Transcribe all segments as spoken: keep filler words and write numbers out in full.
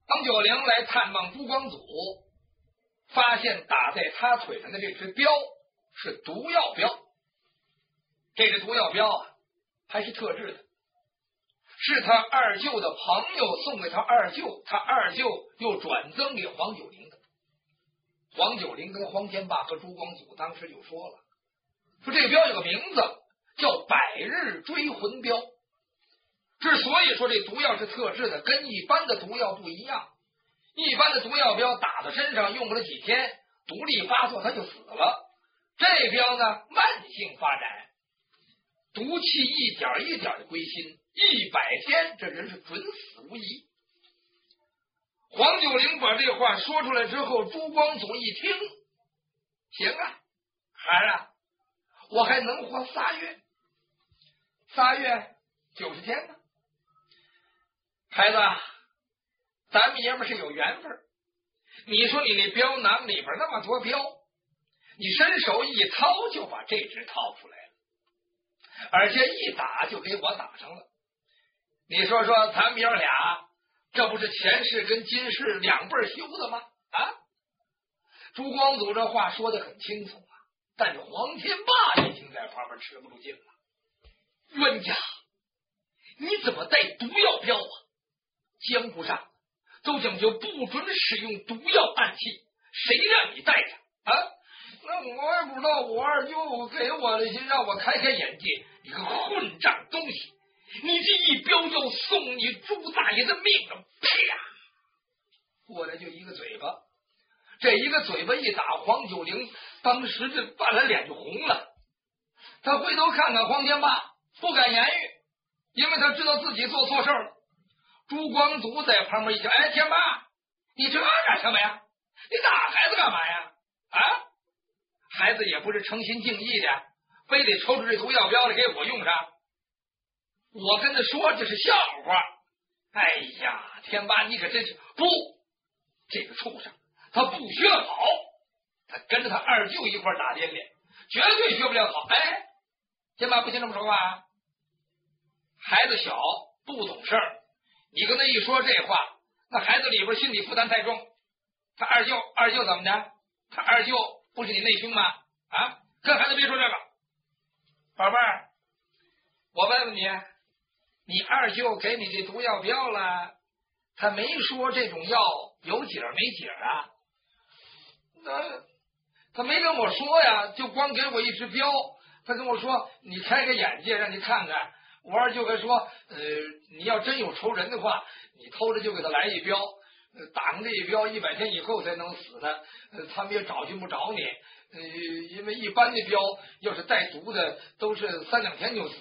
王九龄来探望朱光祖，发现打在他腿上的这只镖是毒药镖。这只毒药镖啊，还是特制的，是他二舅的朋友送给他二舅，他二舅又转赠给黄九龄的。黄九龄跟黄天霸和朱光祖当时就说了，说这个镖有个名字叫百日追魂镖。之所以说这毒药是特制的，跟一般的毒药不一样，一般的毒药镖打到身上用不了几天，毒力发作他就死了。这镖呢，慢性发展，毒气一点一点的归心，一百天这人是准死无疑。黄九龄把这话说出来之后，朱光祖一听，行啊，孩儿啊，我还能活仨月，仨月九十天呢。孩子，咱们爷们是有缘分，你说你那镖囊里边那么多镖，你伸手一掏就把这只掏出来了，而且一打就给我打上了。你说说咱们爷俩，这不是前世跟今世两辈修的吗？啊！朱光祖这话说的很轻松啊，但是黄天霸已经在旁边吃不住劲了。冤家，你怎么带毒药镖啊？江湖上都讲究不准使用毒药暗器，谁让你带着啊？那我也不知道，我二舅给我的，让我开开眼界。你个混账东西，你这一镖要送你朱大爷的命啊！啪！过来就一个嘴巴，这一个嘴巴一打，黄九龄当时这半拉脸就红了。他回头看看黄天霸，不敢言语，因为他知道自己做错事了。朱光祖在旁边一讲，哎，天霸，你这干什么呀？你打孩子干嘛呀？啊，孩子也不是诚心敬意的，非得抽出这毒药镖来给我用上。我跟他说这是笑话。哎呀，天霸你可真是不，这个畜生他不学好，他跟着他二舅一块打连连，绝对学不了好。哎，天霸不行这么说话啊，孩子小不懂事儿，你跟他一说这话，那孩子里边心理负担太重。他二舅二舅怎么的？他二舅不是你内兄吗？啊，跟孩子别说这个。宝贝儿，我问问你，你二舅给你这毒药镖了，他没说这种药有解没解啊？那他没跟我说呀，就光给我一支镖。他跟我说你开开眼界，让你看看。我二舅还说，呃，你要真有仇人的话，你偷着就给他来一镖，呃、打上这一镖一百天以后才能死呢。呃，他们也找寻不着你，呃，因为一般的镖要是带毒的，都是三两天就死。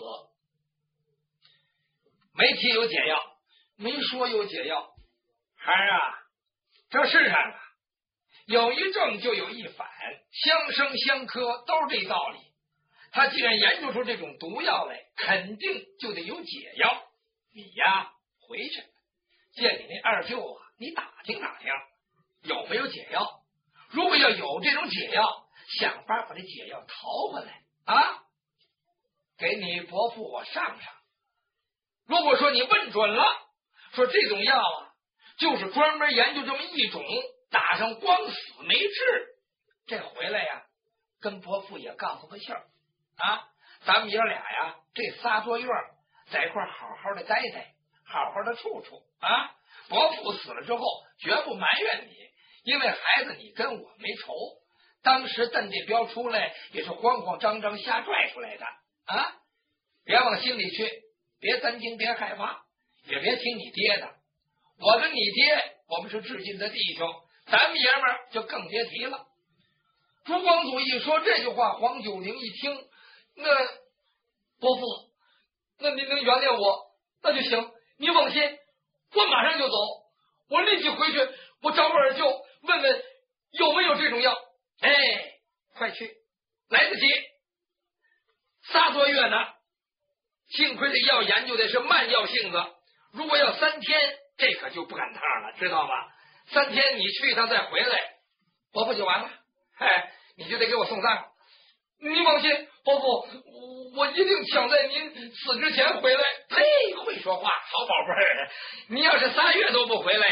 没提有解药，没说有解药。孩儿啊，这世上啊，有一正就有一反，相生相克，都是这道理。他既然研究出这种毒药来，肯定就得有解药。你呀，回去见你那二舅啊，你打听打听有没有解药。如果要有这种解药，想法把这解药淘回来啊，给你伯父我上上。如果说你问准了，说这种药啊，就是专门研究这么一种，打上光死没治，这回来呀，跟伯父也告诉个信儿。啊，咱们爷俩呀，这仨多月在一块好好的待待，好好的处处啊。伯父死了之后，绝不埋怨你，因为孩子你跟我没仇。当时邓这镖出来也是慌慌张张瞎拽出来的啊，别往心里去，别担惊，别害怕，也别听你爹的。我跟你爹，我们是至亲的弟兄，咱们爷们儿就更别提了。朱光祖一说这句话，黄九龄一听。那伯父，那您能原谅我，那就行。你放心，我马上就走，我立即回去，我找我二舅问问有没有这种药。哎，快去，来得及。仨多月呢，幸亏这药研究的是慢药性子，如果要三天，这可就不赶趟了，知道吗？三天你去一趟再回来，伯父就完了。哎，你就得给我送葬。你放心，伯父，我一定抢在您死之前回来。呸，会说话，好宝贝儿，你要是仨月都不回来呀，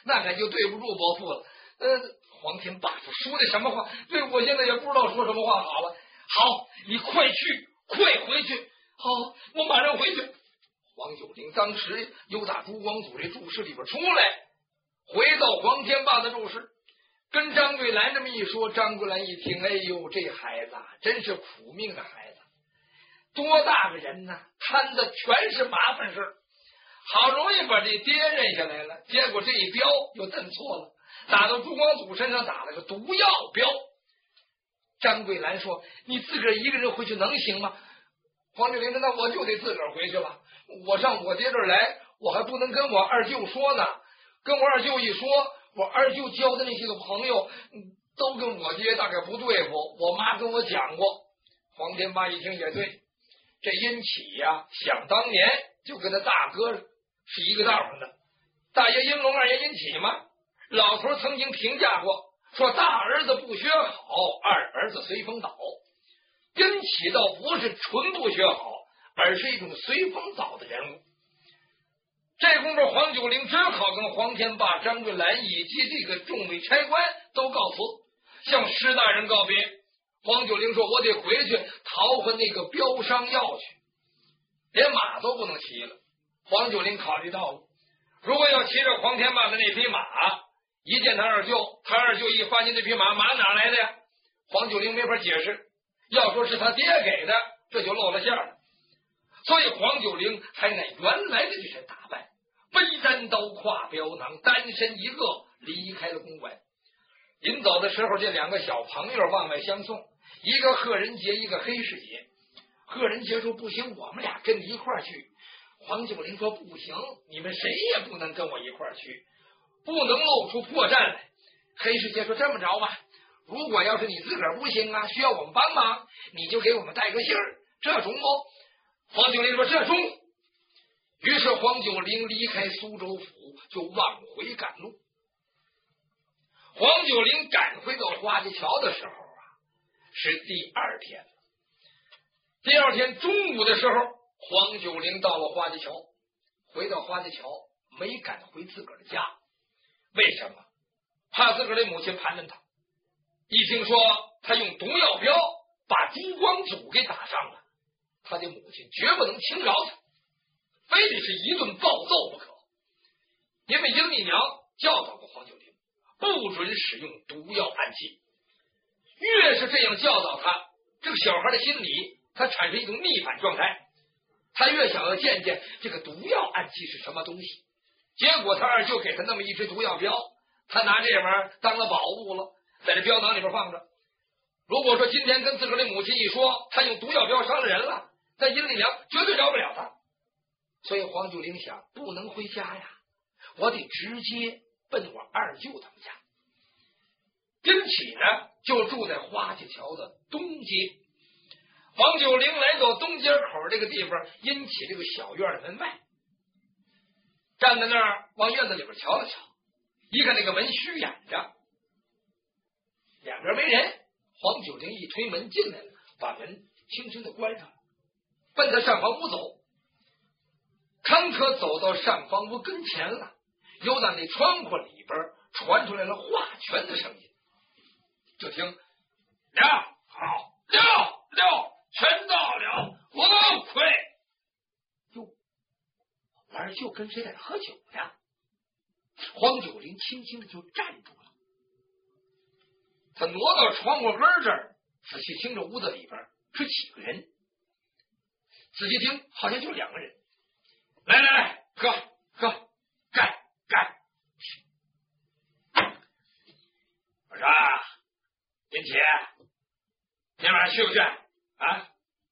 那俺就对不住伯父了。呃，黄天霸说说的什么话？对，我现在也不知道说什么话好了。好，你快去，快回去。好，我马上回去。黄九龄当时又打朱光祖这住室里边出来，回到黄天霸的住室，跟张桂兰这么一说。张桂兰一听，哎呦，这孩子真是苦命的孩子，多大个人呢，摊的全是麻烦事，好容易把这爹认下来了，结果这一镖又蹬错了，打到朱光祖身上，打了个毒药镖。张桂兰说：“你自个儿一个人回去能行吗？”黄九龄说：“那我就得自个儿回去了。我上我爹这儿来，我还不能跟我二舅说呢。跟我二舅一说，我二舅交的那些个朋友都跟我爹大概不对付。我妈跟我讲过。”黄天霸一听也对，这殷启呀，想当年就跟他大哥是一个道上的。大爷殷龙，二爷殷启嘛，老头曾经评价过，说大儿子不学好，二儿子随风倒。殷启倒不是纯不学好，而是一种随风倒的人物。这功夫，黄九龄只好跟黄天霸、张桂兰以及这个众位差官都告辞，向施大人告别。黄九龄说：“我得回去讨回那个镖商药去，连马都不能骑了。”黄九龄考虑到了，如果要骑着黄天霸的那匹马，一见他二舅，他二舅一发现这匹马，马哪来的呀？黄九龄没法解释，要说是他爹给的，这就露了馅了。所以黄九龄还乃原来的这身打扮，背单刀，挎镖囊，单身一个离开了公馆。临走的时候，这两个小朋友往外相送，一个贺仁杰，一个黑世杰。贺仁杰说：“不行，我们俩跟你一块儿去。”黄九龄说：“不行，你们谁也不能跟我一块儿去，不能露出破绽来。”黑世杰说：“这么着吧，如果要是你自个儿不行啊，需要我们帮忙，你就给我们带个信儿，这中不？”黄九龄说：“这中。”于是黄九龄离开苏州府，就往回赶路。黄九龄赶回到花家桥的时候啊，是第二天了。第二天中午的时候，黄九龄到了花家桥，回到花家桥没敢回自个儿的家。为什么？怕自个儿的母亲盘问他。一听说他用毒药镖把朱光祖给打伤了，他的母亲绝不能轻饶他，非得是一顿暴揍不可。因为英丽娘教导过黄九龄，不准使用毒药暗器。越是这样教导他，这个小孩的心理他产生一种逆反状态，他越想要见见这个毒药暗器是什么东西。结果他二舅给他那么一支毒药镖，他拿这玩意儿当了宝物了，在这镖囊里边放着。如果说今天跟自个儿的母亲一说他用毒药镖伤了人了，在英丽娘绝对饶不了他。所以黄九龄想，不能回家呀，我得直接奔我二舅他们家。因此呢，就住在花家桥的东街。黄九龄来到东街口这个地方，因起这个小院的门外，站在那儿往院子里边瞧了瞧，一看那个门虚掩着，两边没人。黄九龄一推门进来了，把门轻轻的关上了，奔着上房屋走。康可走到上房屋跟前了，由在那窗户里边传出来了画拳的声音。就听了好了了，全到了，我亏。哟，我二舅跟谁在喝酒呀？黄九龄轻轻的就站住了，他挪到窗户根这儿，仔细听着屋子里边是几个人。仔细听，好像就两个人。来来来，喝喝，干干！我说殷启，今晚上去不去啊？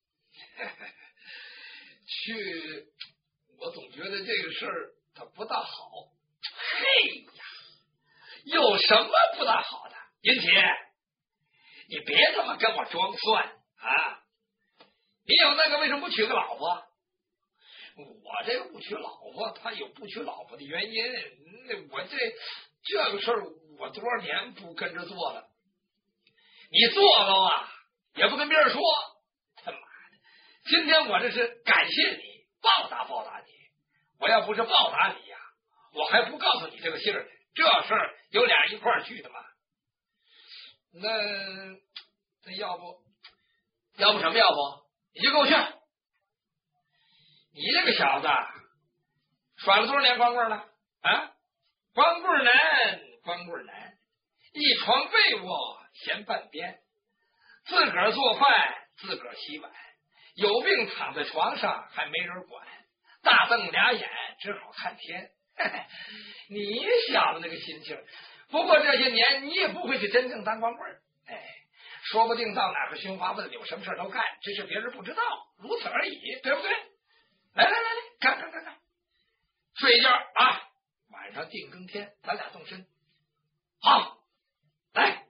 去，我总觉得这个事儿它不大好。嘿呀，有什么不大好的？殷启，你别这么跟我装蒜啊！你有那个为什么不娶个老婆？我这个不娶老婆，他有不娶老婆的原因。我这这个事儿，我多少年不跟着做了。你做了啊，也不跟别人说。他妈的，今天我这是感谢你，报答报答你。我要不是报答你呀，我还不告诉你这个信儿呢。 这事儿有俩人一块儿去的嘛。那那要不要不什么要不你就跟我去。你这个小子耍了多少年光棍了啊？光棍难，光棍难，一床被窝嫌半边，自个儿做饭自个儿洗碗，有病躺在床上还没人管，大瞪俩眼只好看天。你小子那个心情，不过这些年你也不会去真正当光棍，哎，说不定到哪个寻花问柳，什么事都干，只是别人不知道，如此而已，对不对？来来来来，干干干干，睡一觉啊！晚上定更天，咱俩动身。好，来。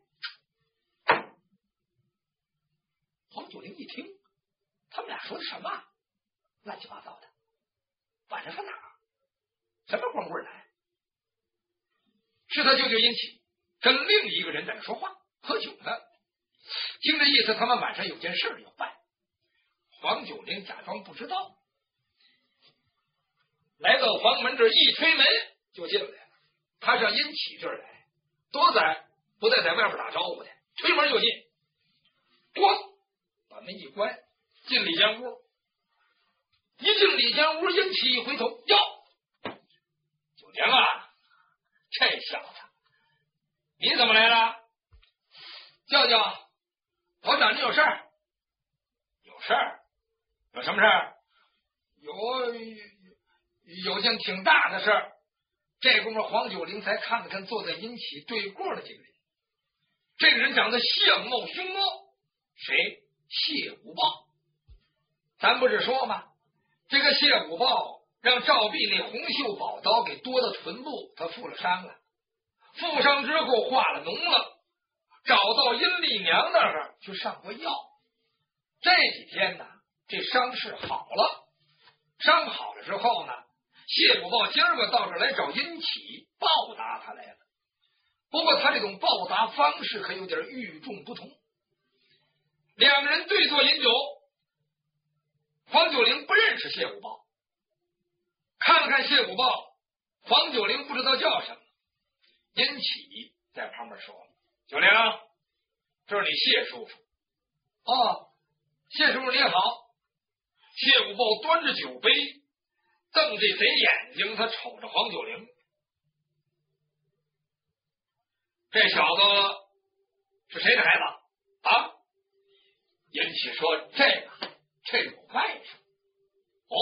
黄九龄一听，他们俩说的什么？乱七八糟的，晚上上哪儿？什么光棍来？是他舅舅殷启跟另一个人在那说话，喝酒呢。听这意思，他们晚上有件事要办。黄九龄假装不知道，来到黄门这一推门就进来了。他上殷启这儿来，多载不带在外边打招呼的，推门就进，咣把门一关，进里间屋。一进里间屋，殷启一回头，哟，九龄啊，这小子你怎么来了？舅舅，我找你有事儿。有事儿？有什么事儿？有有件挺大的事儿。这功夫黄九龄才看了看坐在殷启对过的这个人，这个人长得相貌凶恶，谁？谢武豹。咱不是说吗？这个谢武豹让赵壁那红袖宝刀给夺到臀部，他负了伤了，负伤之后化了脓了，找到阴丽娘那儿去上过药。这几天呢，这伤势好了，伤好了之后呢，谢武豹今儿个到这儿来找殷启报答他来了。不过他这种报答方式可有点与众不同。两个人对坐饮酒，黄九龄不认识谢武豹，看了看谢武豹，黄九龄不知道叫什么。殷启在旁边说：“九龄，这是你谢叔叔。”哦，谢叔叔你好。谢武豹端着酒杯，瞪这贼眼睛，他瞅着黄九龄。这小子是谁的孩子啊？殷启说：“这个，这是我外甥。”哦，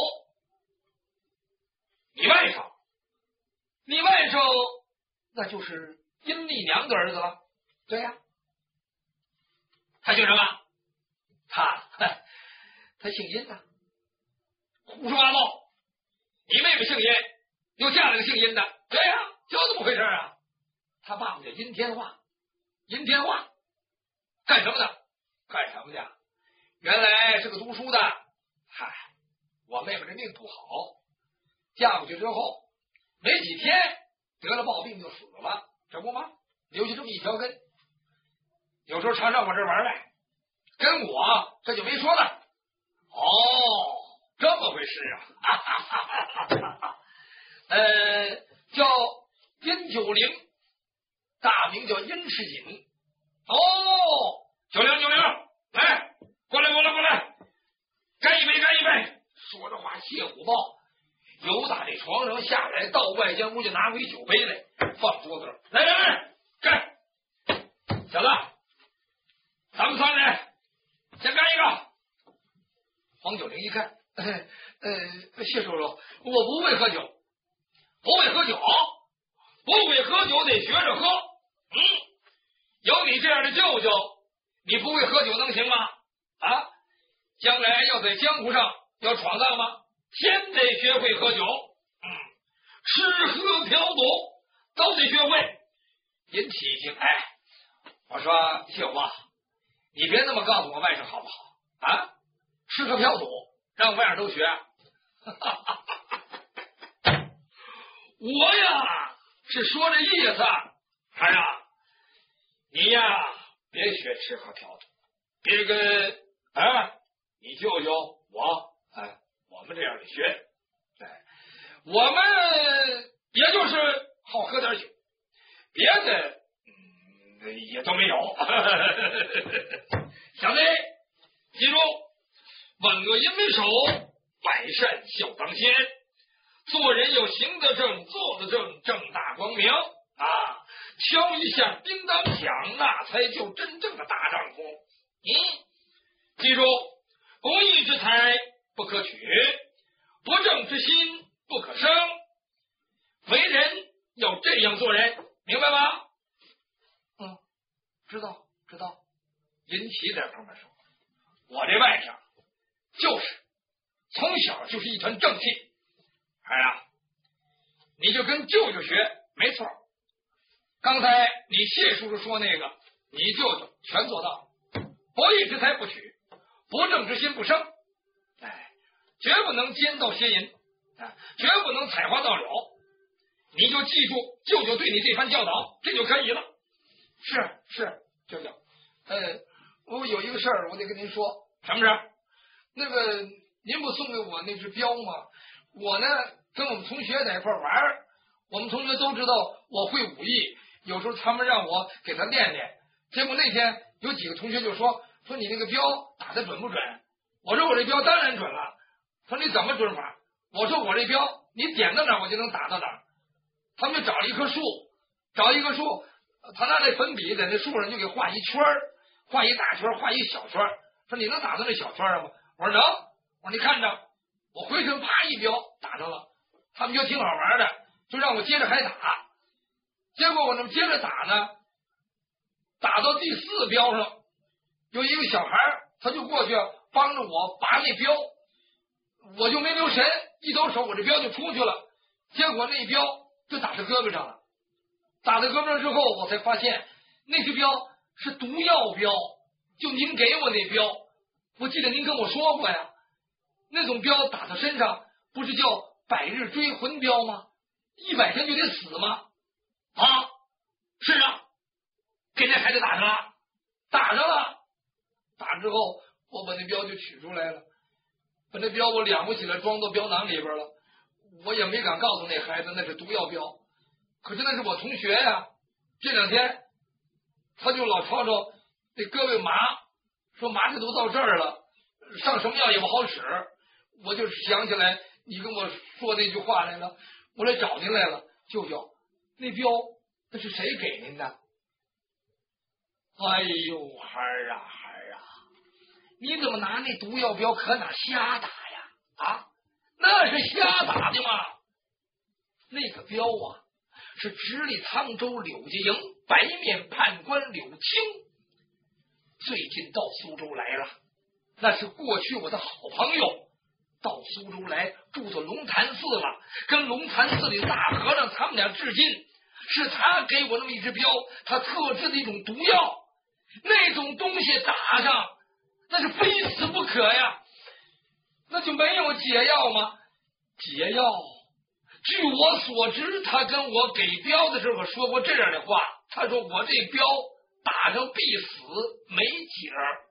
你外甥？你外甥那就是殷丽娘的儿子了。对呀、啊，他姓什么？他他姓殷呐。胡说八道！你妹妹姓殷，又嫁了个姓殷的。对呀、啊，就这么回事啊。他爸爸叫殷天化，殷天化干什么的？干什么的？原来是个读书的。嗨，我妹妹这命不好，嫁过去之后没几天得了暴病就死了，这不吗？留下这么一条根。有时候常上我这玩来，跟我这就没说了。哦，这么回事啊！哈哈哈哈哈呃，叫殷九龄，大名叫殷世锦。哦，九龄九龄，来，过来过来过来，干一杯干一杯。说着话，谢虎豹由打这床上下来，到外间屋就拿回酒杯来，放桌子上。来来来，干！小子，咱们三人先干一个。黄九龄一看，呃呃，谢叔叔，我不会喝酒，不会喝酒，不会喝酒得学着喝。嗯，有你这样的舅舅，你不会喝酒能行吗？啊，将来要在江湖上要闯荡吗？先得学会喝酒。嗯，吃喝嫖赌都得学会。引起一听，哎，我说谢武豹，你别那么告诉我外甥好不好啊？吃喝嫖赌让外甥都学。我呀是说这意思，孩呀，你呀别学吃喝嫖赌，别跟啊你舅舅我哎我们这样的学。哎，我们也就是好喝点酒， 别的嗯也都没有。小子，记住，万恶淫为首，百善孝当先。做人要行得正，坐得正，正大光明啊！敲一下叮当响，那才就真正的大丈夫。嗯，记住，公义之财不可取，不正之心不可生。为人要这样做人，明白吗？嗯，知道知道。银旗在旁边说：“我这外甥就是从小就是一团正气。孩儿啊，你就跟舅舅学，没错。刚才你谢叔叔说那个，你舅舅全做到。不义之财不取，不正之心不生。哎，绝不能奸盗邪淫，啊，绝不能采花盗柳。你就记住舅舅对你这番教导，这就可以了。是是，舅舅，呃，我有一个事儿，我得跟您说。什么事？那个，您不送给我那只镖吗？我呢，跟我们同学在一块玩，我们同学都知道我会武艺，有时候他们让我给他练练。结果那天有几个同学就说说你那个镖打得准不准？我说我这镖当然准了。说你怎么准法？我说我这镖你点到哪儿我就能打到哪儿。他们就找了一棵树，找一棵树，他拿那粉笔在那树上就给画一圈，画一大圈，画一小圈。说你能打到那小圈上吗？我说能。我说你看着，我回身啪一镖打上了。他们觉得挺好玩的，就让我接着还打。结果我这么接着打呢，打到第四镖上，有一个小孩他就过去帮着我拔那镖，我就没留神，一抖手我这镖就出去了。结果那镖就打在胳膊上了。打在胳膊上之后，我才发现那只镖是毒药镖，就您给我那镖，我记得您跟我说过呀，那种镖打到身上不是叫百日追魂镖吗？一百天就得死吗？啊，是啊，给那孩子打上了，打上了。打之后，我把那镖就取出来了，把那镖我两不起来，装到镖囊里边了。我也没敢告诉那孩子那是毒药镖，可是那是我同学呀。这两天他就老吵吵那胳膊麻，说麻这都到这儿了，上什么药也不好使。我就想起来你跟我说那句话来了，我来找您来了。舅舅，那镖那是谁给您的？哎呦，孩儿啊孩儿啊，你怎么拿那毒药镖可哪瞎打呀？啊，那是瞎打的吗？那个镖啊，是直隶沧州柳家营白面判官柳青最近到苏州来了，那是过去我的好朋友，到苏州来住到龙潭寺了，跟龙潭寺里大和尚他们俩致敬，是他给我那么一支镖，他特制的一种毒药，那种东西打上那是非死不可呀。那就没有解药吗？解药，据我所知，他跟我给镖的时候说过这样的话，他说我这镖打上必死没解儿。